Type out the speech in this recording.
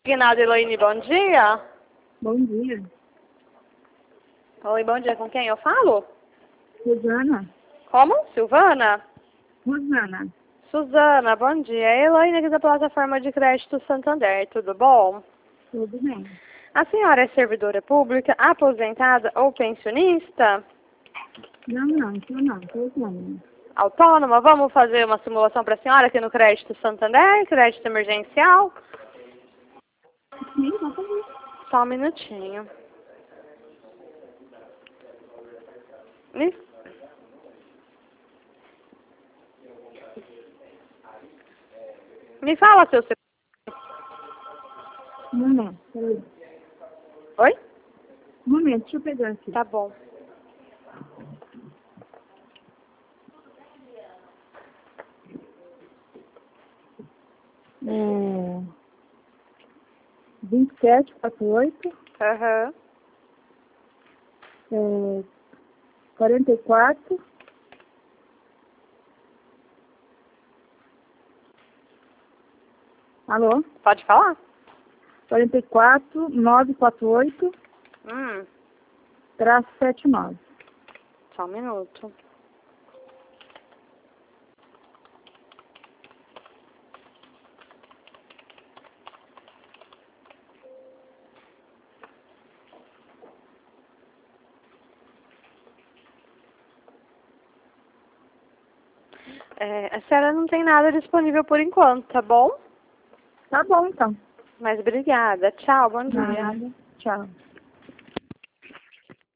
Guinaldo Elaine, bom dia. Bom dia. Oi, bom dia. Com quem eu falo? Suzana. Como? Silvana? Rosana. Suzana, bom dia. Elaine aqui da plataforma de crédito Santander, tudo bom? Tudo bem. A senhora é servidora pública, aposentada ou pensionista? Não, tô autônoma. Autônoma? Vamos fazer uma simulação para a senhora aqui no crédito Santander, crédito emergencial? Sim, vou fazer. Só um minutinho. Me fala seu... Um momento, peraí. Oi? Um momento, deixa eu pegar aqui. Tá bom. É... 2748, Aham. 44. Alô? Pode falar? 44 948 -79. Só um minuto. A senhora não tem nada disponível por enquanto, tá bom? Tá bom, então. Mas obrigada. Tchau, bom dia. Nada. Tchau.